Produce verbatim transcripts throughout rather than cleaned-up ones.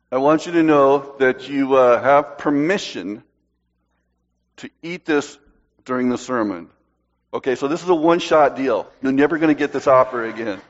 I want you to know that you uh, have permission to eat this during the sermon. Okay, so this is a one-shot deal. You're never going to get this offer again.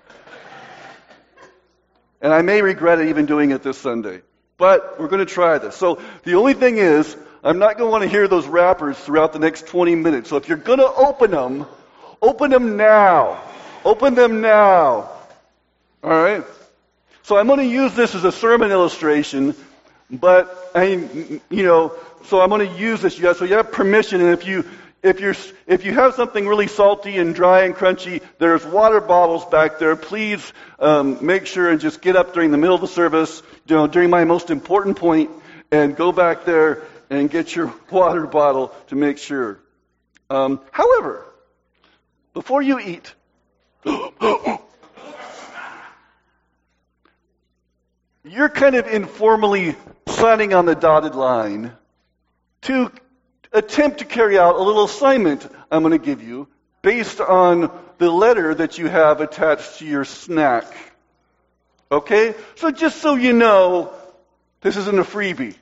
And I may regret it even doing it this Sunday. But we're going to try this. So the only thing is, I'm not going to want to hear those wrappers throughout the next twenty minutes. So if you're going to open them, open them now. Open them now. All right? So I'm going to use this as a sermon illustration, but I, you know, so I'm going to use this. So you have permission, and if you if you're if you have something really salty and dry and crunchy, there's water bottles back there. Please um, make sure and just get up during the middle of the service, you know, during my most important point, and go back there and get your water bottle to make sure. Um, however, before you eat. You're kind of informally signing on the dotted line to attempt to carry out a little assignment I'm going to give you based on the letter that you have attached to your snack. Okay? So just so you know, this isn't a freebie.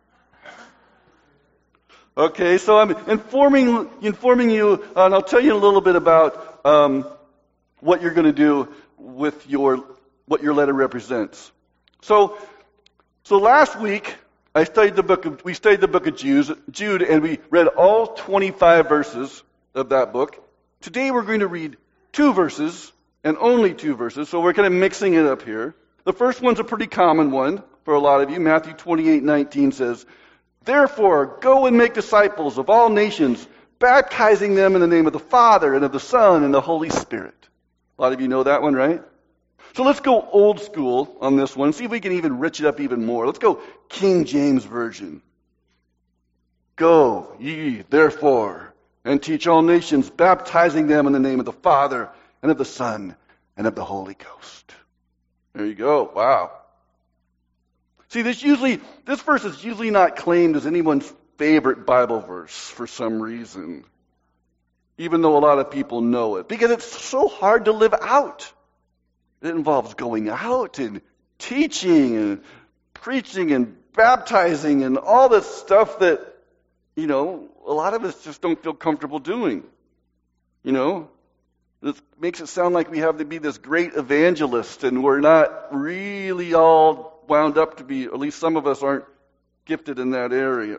Okay, so I'm informing informing you, uh, and I'll tell you a little bit about um, what you're going to do with your what your letter represents. So, so last week I studied the book of we studied the book of Jude, Jude, and we read all twenty-five verses of that book. Today we're going to read two verses and only two verses. So we're kind of mixing it up here. The first one's a pretty common one for a lot of you. Matthew twenty-eight nineteen says, "Therefore, go and make disciples of all nations, baptizing them in the name of the Father and of the Son and the Holy Spirit." A lot of you know that one, right? So let's go old school on this one. See if we can even rich it up even more. Let's go King James Version. "Go ye, therefore, and teach all nations, baptizing them in the name of the Father and of the Son and of the Holy Ghost." There you go. Wow. See, this usually, this verse is usually not claimed as anyone's favorite Bible verse for some reason, even though a lot of people know it, because it's so hard to live out. It involves going out and teaching and preaching and baptizing and all this stuff that, you know, a lot of us just don't feel comfortable doing. You know, it makes it sound like we have to be this great evangelist, and we're not really all wound up to be, at least some of us aren't gifted in that area.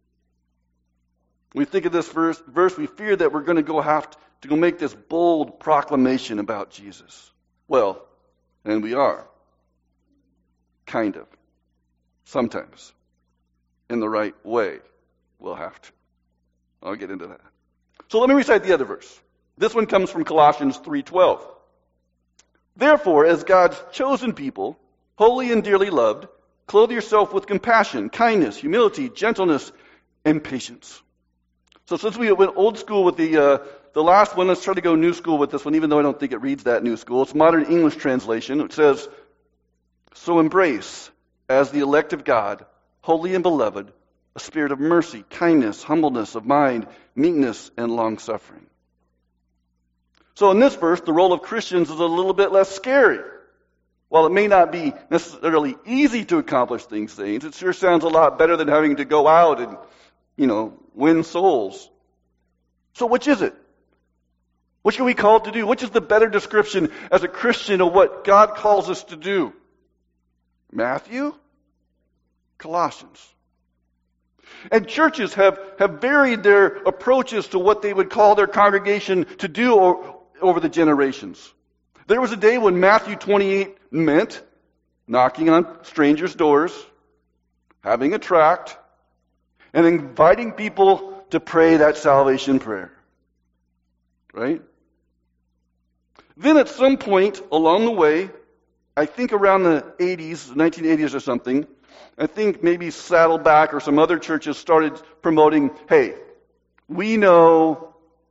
We think of this verse, verse we fear that we're going to go have to go make this bold proclamation about Jesus. Well, and we are. Kind of. Sometimes. In the right way. We'll have to. I'll get into that. So let me recite the other verse. This one comes from Colossians three twelve. "Therefore, as God's chosen people, holy and dearly loved, clothe yourself with compassion, kindness, humility, gentleness, and patience." So since we went old school with the uh, the last one, let's try to go new school with this one, even though I don't think it reads that new school. It's modern English translation. It says, "So embrace, as the elect of God, holy and beloved, a spirit of mercy, kindness, humbleness of mind, meekness, and long-suffering." So in this verse, the role of Christians is a little bit less scary. While it may not be necessarily easy to accomplish these things, it sure sounds a lot better than having to go out and, you know, win souls. So which is it? What should we call it to do? Which is the better description as a Christian of what God calls us to do? Matthew? Colossians. And churches have, have varied their approaches to what they would call their congregation to do o- over the generations. There was a day when Matthew twenty-eight meant knocking on strangers' doors, having a tract, and inviting people to pray that salvation prayer. Right? Then at some point along the way, I think around the eighties, nineteen eighties or something, I think maybe Saddleback or some other churches started promoting, hey, we know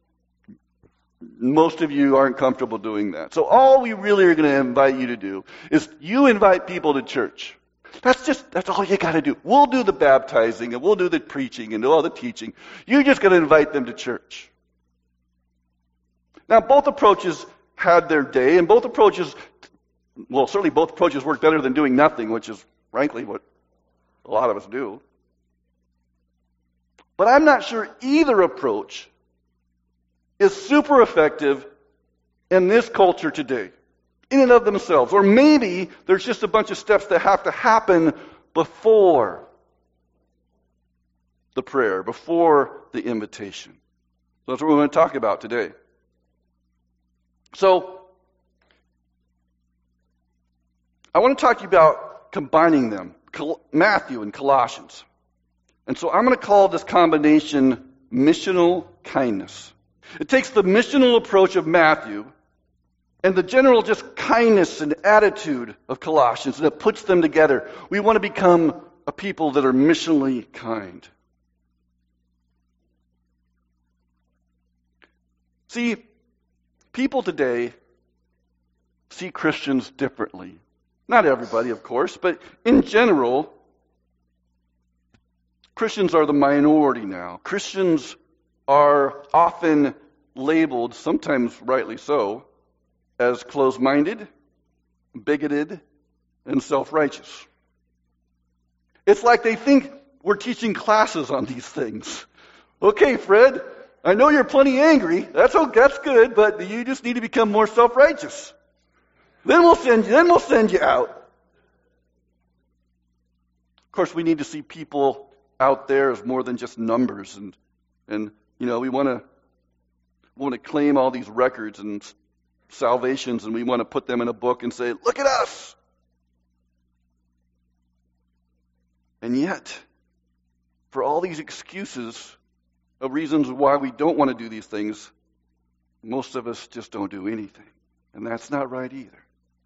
most of you aren't comfortable doing that. So all we really are going to invite you to do is you invite people to church. That's just, that's all you got to do. We'll do the baptizing and we'll do the preaching and do all the teaching. You're just going to invite them to church. Now, both approaches had their day, and both approaches, well, certainly both approaches work better than doing nothing, which is, frankly, what A lot of us do. But I'm not sure either approach is super effective in this culture today, in and of themselves. Or maybe there's just a bunch of steps that have to happen before the prayer, before the invitation. So that's what we're going to talk about today. So, I want to talk to you about combining them, Matthew and Colossians. And so I'm going to call this combination missional kindness. It takes the missional approach of Matthew and the general just kindness and attitude of Colossians, and it puts them together. We want to become a people that are missionally kind. See, people today see Christians differently. Not everybody, of course, but in general, Christians are the minority now. Christians are often labeled, sometimes rightly so, as closed-minded, bigoted, and self-righteous. It's like they think we're teaching classes on these things. Okay, Fred, I know you're plenty angry. That's okay, that's good, but you just need to become more self-righteous. Then we'll send you, then we'll send you out. Of course, we need to see people out there as more than just numbers, and and you know we want to want to claim all these records and salvations, and we want to put them in a book and say, "Look at us." And yet, for all these excuses of reasons why we don't want to do these things, most of us just don't do anything, and that's not right either.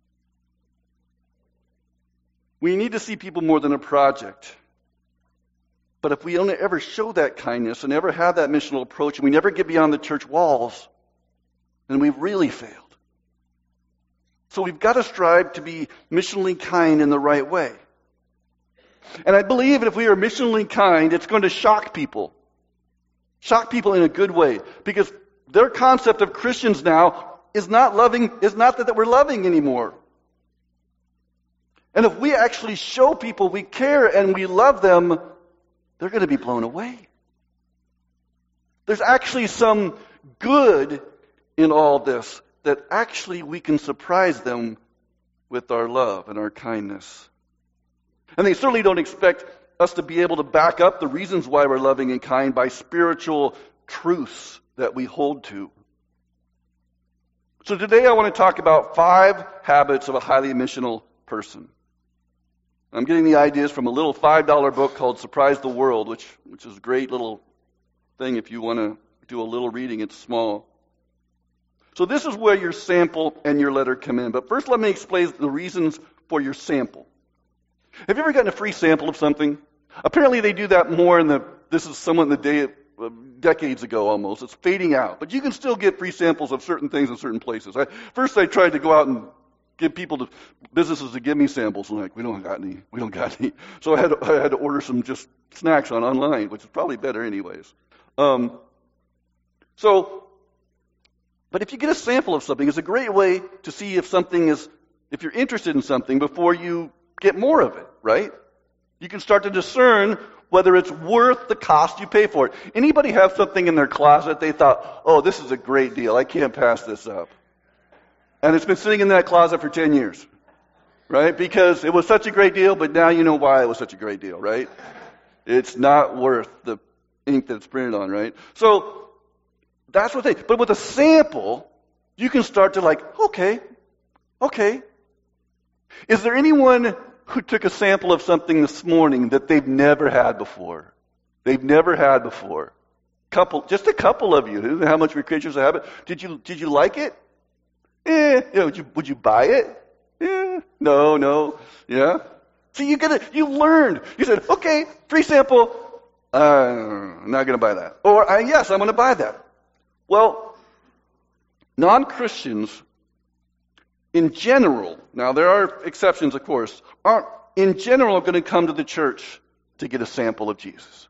We need to see people more than a project. But if we only ever show that kindness and ever have that missional approach, and we never get beyond the church walls, then we've really failed. So we've got to strive to be missionally kind in the right way. And I believe that if we are missionally kind, it's going to shock people. Shock people in a good way. Because their concept of Christians now is not loving, is not that we're loving anymore. And if we actually show people we care and we love them, they're going to be blown away. There's actually some good in all this, that actually we can surprise them with our love and our kindness. And they certainly don't expect us to be able to back up the reasons why we're loving and kind by spiritual truths that we hold to. So today I want to talk about five habits of a highly missional person. I'm getting the ideas from a little five dollar book called Surprise the World, which which is a great little thing if you want to do a little reading. It's small. So this is where your sample and your letter come in. But first let me explain the reasons for your sample. Have you ever gotten a free sample of something? Apparently they do that more in the, this is somewhat in the day, uh, decades ago almost. It's fading out. But you can still get free samples of certain things in certain places. I, first I tried to go out and give people to businesses to give me samples, and like we don't got any, we don't got any. So I had to, I had to order some just snacks on online, which is probably better anyways. Um, so, but if you get a sample of something, it's a great way to see if something is, if you're interested in something before you get more of it, right? You can start to discern whether it's worth the cost you pay for it. Anybody have something in their closet they thought, oh, this is a great deal, I can't pass this up? And it's been sitting in that closet for ten years, right? Because it was such a great deal, but now you know why it was such a great deal, right? It's not worth the ink that it's printed on, right? So that's what they, but with a sample, you can start to like, okay, okay. Is there anyone who took a sample of something this morning that they've never had before? They've never had before. Couple, just a couple of you. How much we creatures of habit? Did you, did you like it? Eh, you know, would you, would you buy it? Eh, no, no, yeah. So you get it, you learned. You said, okay, free sample, uh, I'm not going to buy that. Or, uh, yes, I'm going to buy that. Well, non-Christians, in general, now there are exceptions, of course, aren't in general going to come to the church to get a sample of Jesus.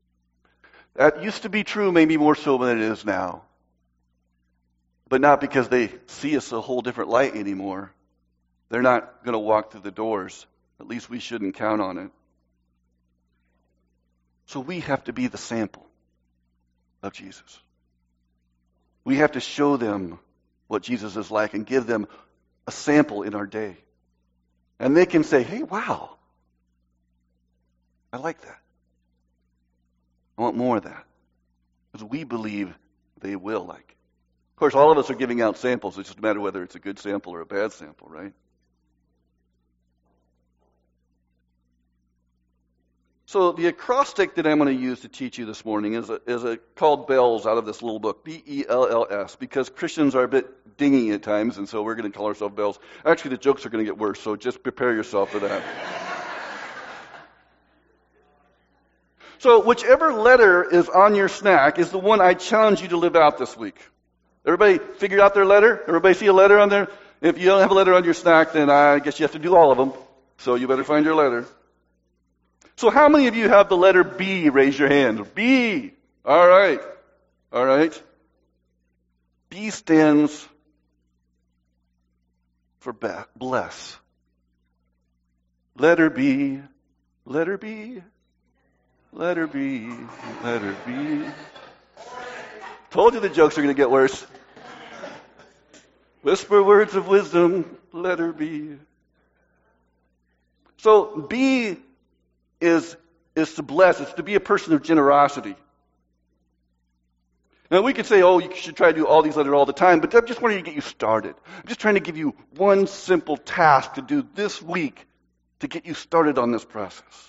That used to be true, maybe more so than it is now. But not because they see us a whole different light anymore. They're not going to walk through the doors. At least we shouldn't count on it. So we have to be the sample of Jesus. We have to show them what Jesus is like and give them a sample in our day. And they can say, hey, wow, I like that. I want more of that. Because we believe they will like. Of course, all of us are giving out samples. It's just a matter of whether it's a good sample or a bad sample, right? So the acrostic that I'm going to use to teach you this morning is a, is a, called BELLS out of this little book, B E L L S, because Christians are a bit dingy at times, and so we're going to call ourselves BELLS. Actually, the jokes are going to get worse, so just prepare yourself for that. So whichever letter is on your snack is the one I challenge you to live out this week. Everybody figured out their letter? Everybody see a letter on there? If you don't have a letter on your snack, then I guess you have to do all of them. So you better find your letter. So how many of you have the letter B? Raise your hand. B. All right. All right. B stands for bless. Letter B. Letter B. Letter B. Letter B. Told you the jokes are going to get worse. Whisper words of wisdom. Letter B. So B is is to bless. It's to be a person of generosity. Now we could say, oh, you should try to do all these letters all the time, but I'm just wanting to get you started. I'm just trying to give you one simple task to do this week to get you started on this process.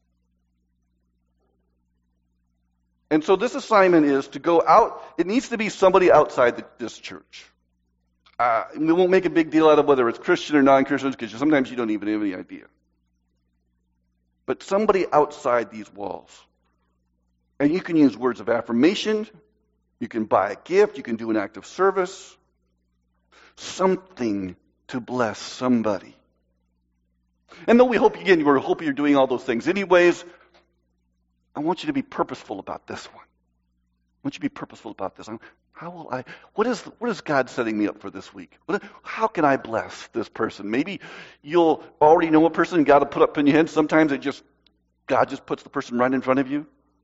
And so this assignment is to go out. It needs to be somebody outside the, this church. Uh, we won't make a big deal out of whether it's Christian or non-Christian, because sometimes you don't even have any idea. But somebody outside these walls. And you can use words of affirmation. You can buy a gift. You can do an act of service. Something to bless somebody. And though we hope, again, we're hoping you're doing all those things anyways, I want you to be purposeful about this one. I want you to be purposeful about this. How will I, what is, what is God setting me up for this week? What, how can I bless this person? Maybe you'll already know a person and God will put up in your head. Sometimes it just, God just puts the person right in front of you.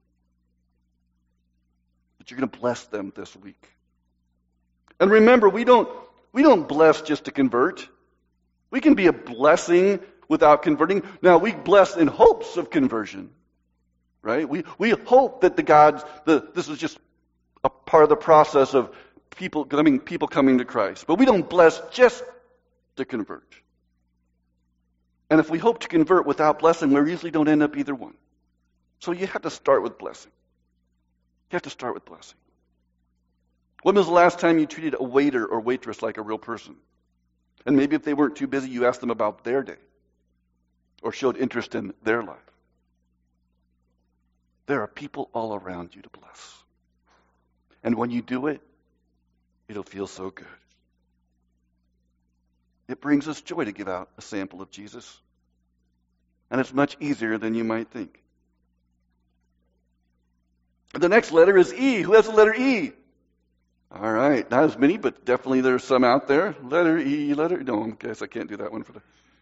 But you're going to bless them this week. And remember, we don't, we don't bless just to convert. We can be a blessing without converting. Now, we bless in hopes of conversion. Right? We, we hope that the God's, the, this is just a part of the process of people coming, people coming to Christ. But we don't bless just to convert. And if we hope to convert without blessing, we usually don't end up either one. So you have to start with blessing. You have to start with blessing. When was the last time you treated a waiter or waitress like a real person? And maybe if they weren't too busy, you asked them about their day or showed interest in their life. There are people all around you to bless. And when you do it, it'll feel so good. It brings us joy to give out a sample of Jesus. And it's much easier than you might think. The next letter is E. Who has the letter E? All right. Not as many, but definitely there's some out there. Letter E, letter... No, I guess I can't do that one for the...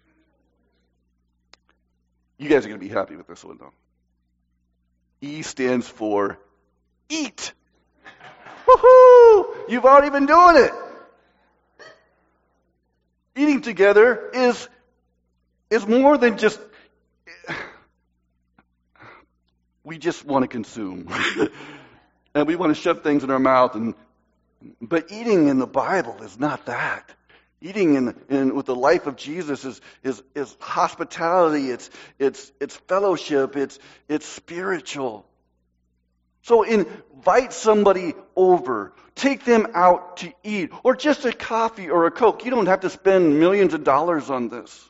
You guys are going to be happy with this one, though. E stands for eat. Woohoo! You've already been doing it. Eating together is, is more than just, we just want to consume. And we want to shove things in our mouth. And, but eating in the Bible is not that. Eating in, in with the life of Jesus is, is, is hospitality, it's, it's, it's fellowship, it's, it's spiritual. So invite somebody over, take them out to eat, or just a coffee or a Coke. You don't have to spend millions of dollars on this.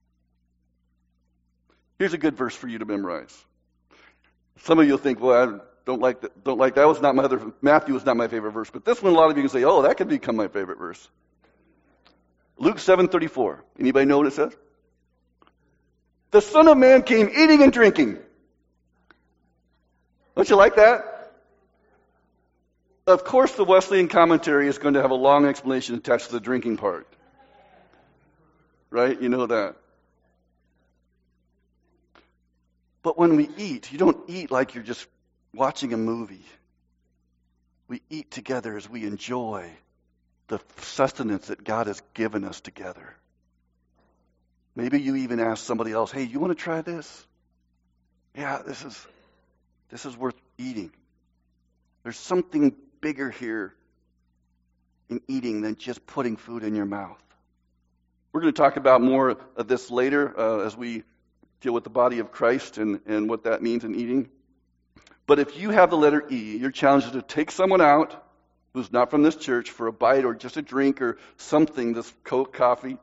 Here's a good verse for you to memorize. Some of you will think, well, I don't like that. Don't like that. Was not my other, Matthew was not my favorite verse, but this one, a lot of you can say, oh, that could become my favorite verse. Luke seven thirty-four. Anybody know what it says? The Son of Man came eating and drinking. Don't you like that? Of course, the Wesleyan commentary is going to have a long explanation attached to the drinking part. Right? You know that. But when we eat, you don't eat like you're just watching a movie. We eat together as we enjoy the sustenance that God has given us together. Maybe you even ask somebody else, hey, you want to try this? Yeah, this is this is worth eating. There's something bigger here in eating than just putting food in your mouth. We're going to talk about more of this later uh, as we deal with the body of Christ and, and what that means in eating. But if you have the letter E, your challenge is to take someone out who's not from this church for a bite or just a drink or something, this Coke, coffee,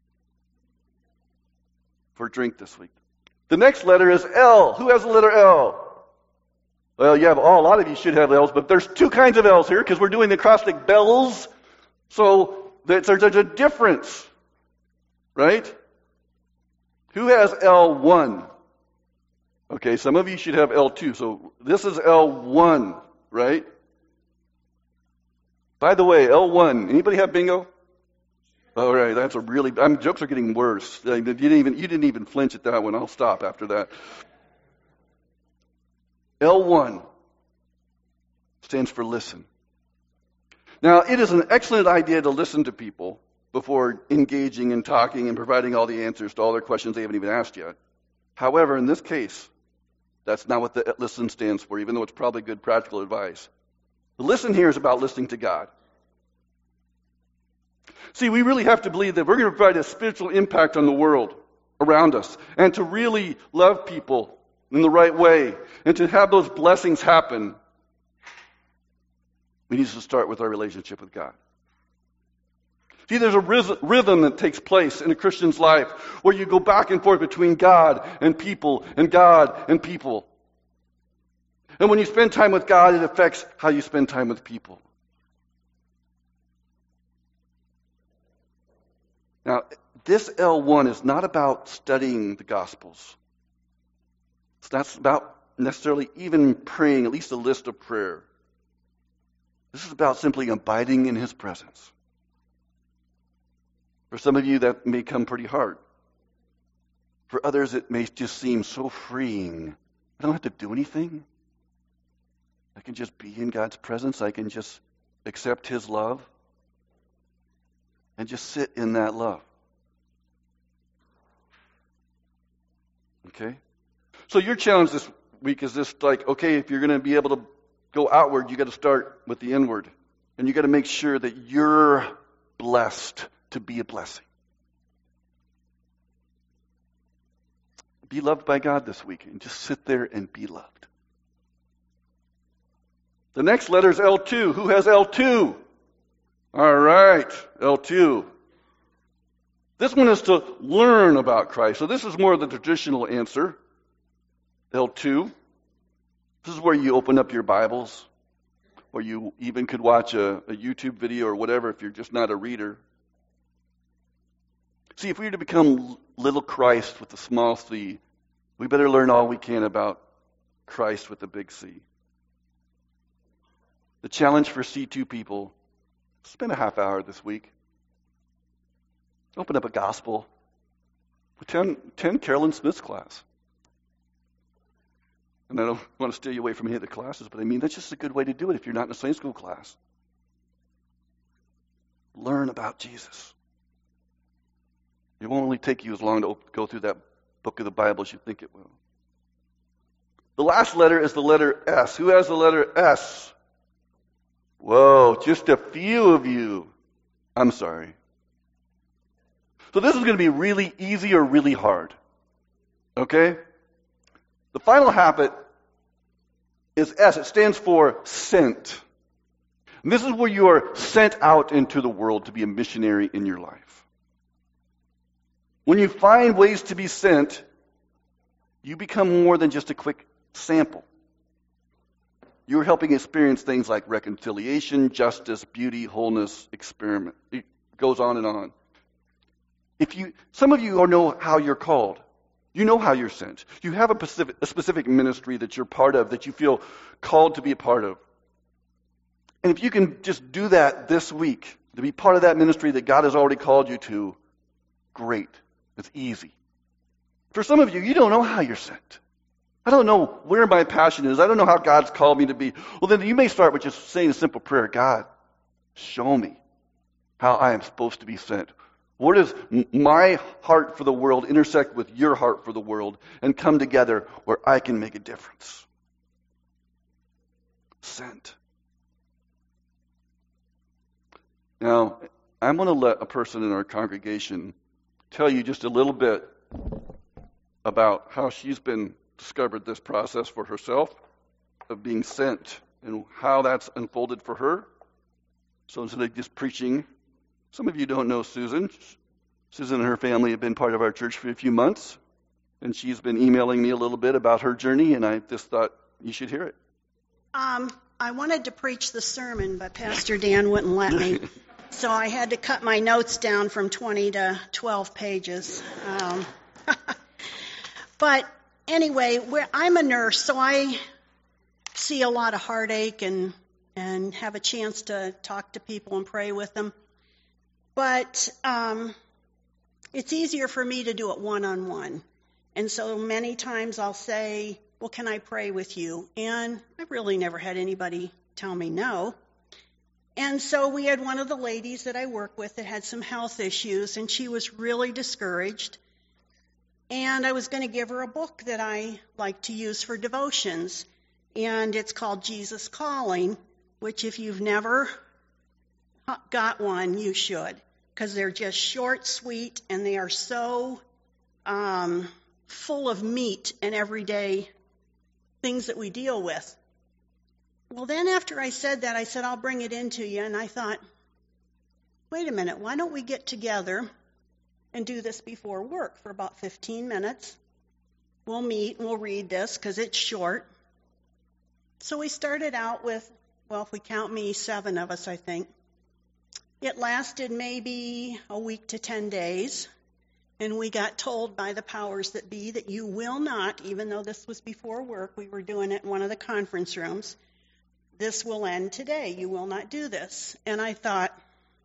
for a drink this week. The next letter is L. Who has the letter L? Well, you have oh, a lot of you should have L's, but there's two kinds of L's here because we're doing the acrostic bells. So there's a difference, right? Who has L one? Okay, some of you should have L two. So this is L one, right? By the way, L one, anybody have bingo? All right, that's a really, I'm, jokes are getting worse. You didn't even, you didn't even flinch at that one. I'll stop after that. L one stands for listen. Now, it is an excellent idea to listen to people before engaging and talking and providing all the answers to all their questions they haven't even asked yet. However, in this case, that's not what the listen stands for, even though it's probably good practical advice. The listen here is about listening to God. See, we really have to believe that we're going to provide a spiritual impact on the world around us and to really love people in the right way and to have those blessings happen. We need to start with our relationship with God. See, there's a rhythm that takes place in a Christian's life where you go back and forth between God and people and God and people. And when you spend time with God, it affects how you spend time with people. Now, this L one is not about studying the Gospels. It's not about necessarily even praying, at least a list of prayer. This is about simply abiding in His presence. For some of you, that may come pretty hard. For others, it may just seem so freeing. I don't have to do anything. I can just be in God's presence. I can just accept His love and just sit in that love. Okay? So your challenge this week is this, like, okay, if you're going to be able to go outward, you got to start with the inward. And you got to make sure that you're blessed to be a blessing. Be loved by God this week and just sit there and be loved. The next letter is L two. Who has L two? All right, L two. This one is to learn about Christ. So this is more of the traditional answer. L two. This is where you open up your Bibles, or you even could watch a, a YouTube video or whatever if you're just not a reader. See, if we were to become little Christ with the small c, we better learn all we can about Christ with the big C. The challenge for C two people, spend a half hour this week. Open up a gospel. Attend, attend Carolyn Smith's class. And I don't want to steer you away from any of the classes, but I mean, that's just a good way to do it if you're not in a Sunday school class. Learn about Jesus. It won't only take you as long to go through that book of the Bible as you think it will. The last letter is the letter S. Who has the letter S? Whoa, just a few of you. I'm sorry. So this is going to be really easy or really hard. Okay? The final habit is S. It stands for sent. And this is where you are sent out into the world to be a missionary in your life. When you find ways to be sent, you become more than just a quick sample. You're helping experience things like reconciliation, justice, beauty, wholeness, experiment. It goes on and on. If you, some of you know how you're called. You know how you're sent. You have a specific, a specific ministry that you're part of, that you feel called to be a part of. And if you can just do that this week, to be part of that ministry that God has already called you to, great. It's easy. For some of you, you don't know how you're sent. I don't know where my passion is. I don't know how God's called me to be. Well, then you may start with just saying a simple prayer. God, show me how I am supposed to be sent. Where does my heart for the world intersect with your heart for the world and come together where I can make a difference? Sent. Now, I'm going to let a person in our congregation tell you just a little bit about how she's been discovered this process for herself of being sent and how that's unfolded for her. So instead of just preaching, some of you don't know Susan. Susan and her family have been part of our church for a few months, and she's been emailing me a little bit about her journey, and I just thought you should hear it. Um, I wanted to preach the sermon, but Pastor Dan wouldn't let me. So I had to cut my notes down from twenty to twelve pages. Um, but anyway, where I'm a nurse, so I see a lot of heartache and, and have a chance to talk to people and pray with them. But um, it's easier for me to do it one-on-one. And so many times I'll say, well, can I pray with you? And I've really never had anybody tell me no. And so we had one of the ladies that I work with that had some health issues, and she was really discouraged. And I was going to give her a book that I like to use for devotions, and it's called Jesus Calling, which if you've never got one, you should, because they're just short, sweet, and they are so um, full of meat and everyday things that we deal with. Well, then after I said that, I said, I'll bring it into you, and I thought, wait a minute, why don't we get together and do this before work for about fifteen minutes. We'll meet and we'll read this because it's short. So we started out with, well, if we count me, seven of us, I think. It lasted maybe a week to ten days, and we got told by the powers that be that you will not, even though this was before work, we were doing it in one of the conference rooms, this will end today. You will not do this. And I thought,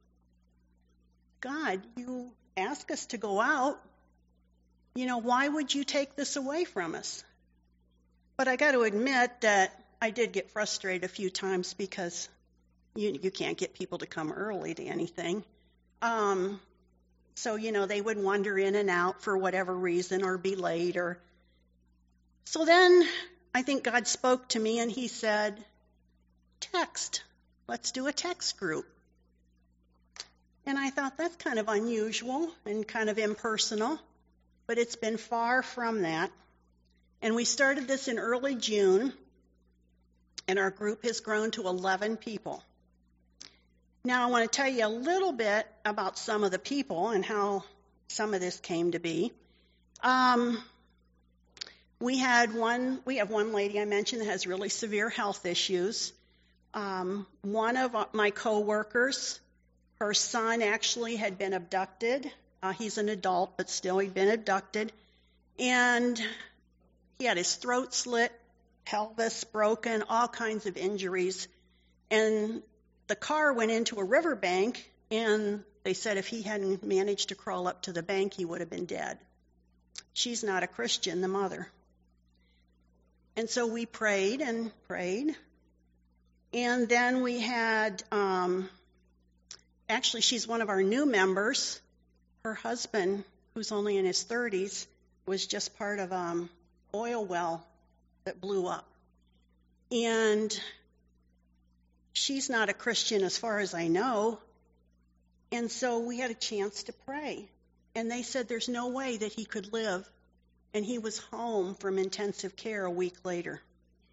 God, you ask us to go out. You know, why would you take this away from us? But I got to admit that I did get frustrated a few times because you you can't get people to come early to anything. Um, so, you know, they would wander in and out for whatever reason or be late. or. So then I think God spoke to me and he said, text. Let's do a text group. And I thought that's kind of unusual and kind of impersonal, but it's been far from that. And we started this in early June, and our group has grown to eleven people. Now, I want to tell you a little bit about some of the people and how some of this came to be. Um, we had one, we have one lady I mentioned that has really severe health issues. Um, one of my coworkers, her son actually had been abducted. Uh, he's an adult, but still he'd been abducted. And he had his throat slit, pelvis broken, all kinds of injuries. And the car went into a riverbank, and they said if he hadn't managed to crawl up to the bank, he would have been dead. She's not a Christian, the mother. And so we prayed and prayed. And then we had, um, actually, she's one of our new members. Her husband, who's only in his thirties, was just part of an um, oil well that blew up. And she's not a Christian as far as I know. And so we had a chance to pray. And they said there's no way that he could live. And he was home from intensive care a week later.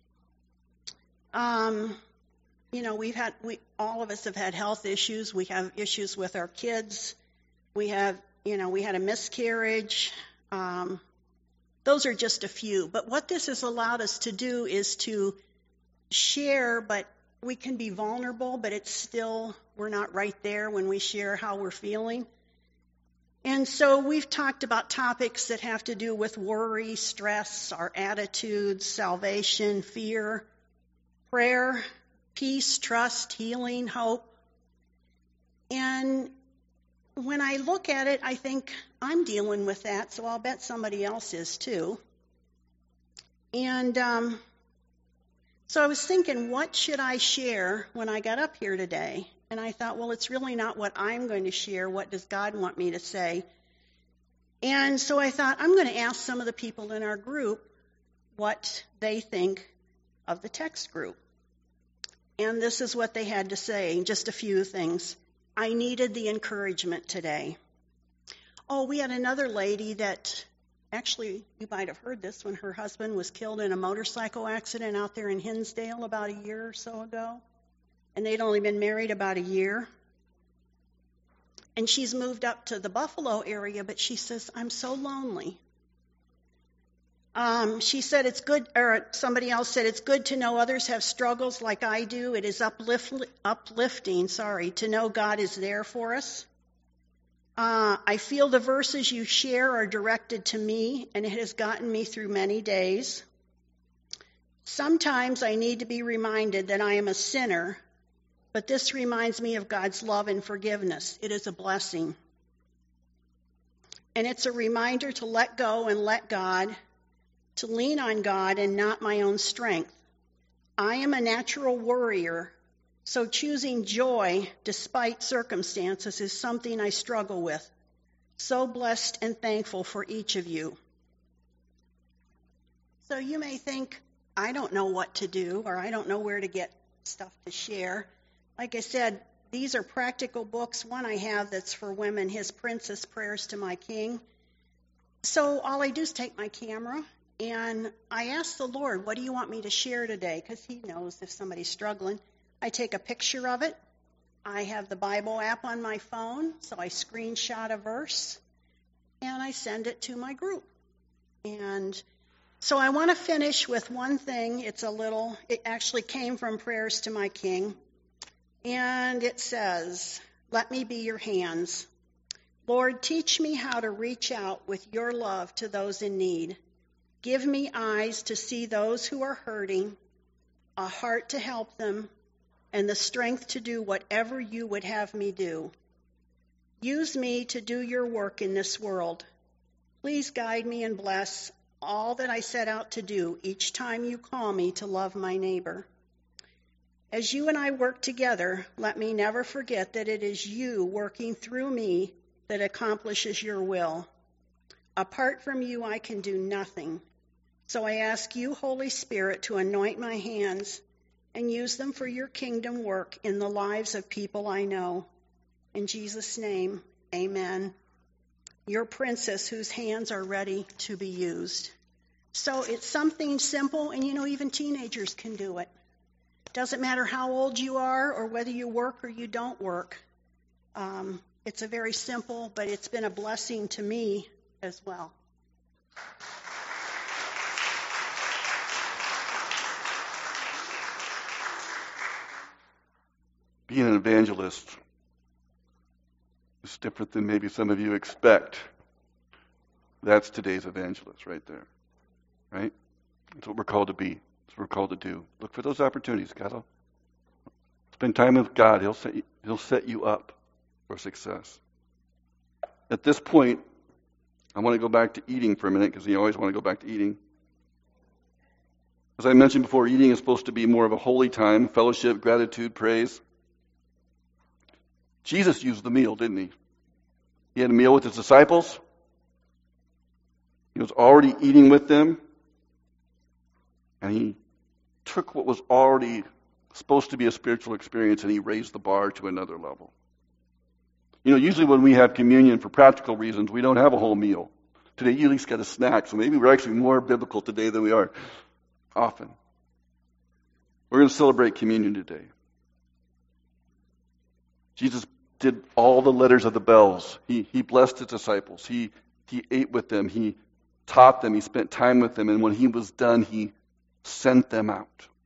Um... You know, we've had, we, all of us have had health issues. We have issues with our kids. We have, you know, we had a miscarriage. Um, those are just a few. But what this has allowed us to do is to share, but we can be vulnerable, but it's still, we're not right there when we share how we're feeling. And so we've talked about topics that have to do with worry, stress, our attitudes, salvation, fear, prayer, peace, trust, healing, hope. And when I look at it, I think I'm dealing with that, so I'll bet somebody else is too. And um, so I was thinking, what should I share when I got up here today? And I thought, well, it's really not what I'm going to share. What does God want me to say? And so I thought, I'm going to ask some of the people in our group what they think of the text group. And this is what they had to say, just a few things. I needed the encouragement today. Oh, we had another lady that, actually, you might have heard this, when her husband was killed in a motorcycle accident out there in Hinsdale about a year or so ago. And they'd only been married about a year. And she's moved up to the Buffalo area, but she says, I'm so lonely. Um, she said it's good, or somebody else said it's good to know others have struggles like I do. It is uplift, uplifting, sorry, to know God is there for us. Uh, I feel the verses you share are directed to me, and it has gotten me through many days. Sometimes I need to be reminded that I am a sinner, but this reminds me of God's love and forgiveness. It is a blessing. And it's a reminder to let go and let God, to lean on God and not my own strength. I am a natural worrier, so choosing joy despite circumstances is something I struggle with. So blessed and thankful for each of you. So you may think, I don't know what to do, or I don't know where to get stuff to share. Like I said, these are practical books. One I have that's for women, His Princess Prayers to My King. So all I do is take my camera, and I ask the Lord, what do you want me to share today? Because He knows if somebody's struggling. I take a picture of it. I have the Bible app on my phone, so I screenshot a verse, and I send it to my group. And so I want to finish with one thing. It's a little, it actually came from Prayers to My King. And it says, let me be your hands. Lord, teach me how to reach out with your love to those in need. Give me eyes to see those who are hurting, a heart to help them, and the strength to do whatever you would have me do. Use me to do your work in this world. Please guide me and bless all that I set out to do each time you call me to love my neighbor. As you and I work together, let me never forget that it is you working through me that accomplishes your will. Apart from you, I can do nothing. So I ask you, Holy Spirit, to anoint my hands and use them for your kingdom work in the lives of people I know. In Jesus' name, amen. Your princess whose hands are ready to be used. So it's something simple, and you know, even teenagers can do it. Doesn't matter how old you are or whether you work or you don't work. Um, it's a very simple, but it's been a blessing to me as well. Being an evangelist is different than maybe some of you expect. That's today's evangelist right there. Right? That's what we're called to be. That's what we're called to do. Look for those opportunities, God. Spend time with God. He'll set you, he'll set you up for success. At this point, I want to go back to eating for a minute, because you always want to go back to eating. As I mentioned before, eating is supposed to be more of a holy time, fellowship, gratitude, praise. Jesus used the meal, didn't he? He had a meal with his disciples. He was already eating with them. And he took what was already supposed to be a spiritual experience and he raised the bar to another level. You know, usually when we have communion for practical reasons, we don't have a whole meal. Today, you at least got a snack, so maybe we're actually more biblical today than we are often. We're going to celebrate communion today. Jesus did all the letters of the bells. He, he blessed his disciples. He, he ate with them. He taught them. He spent time with them. And when he was done, he sent them out.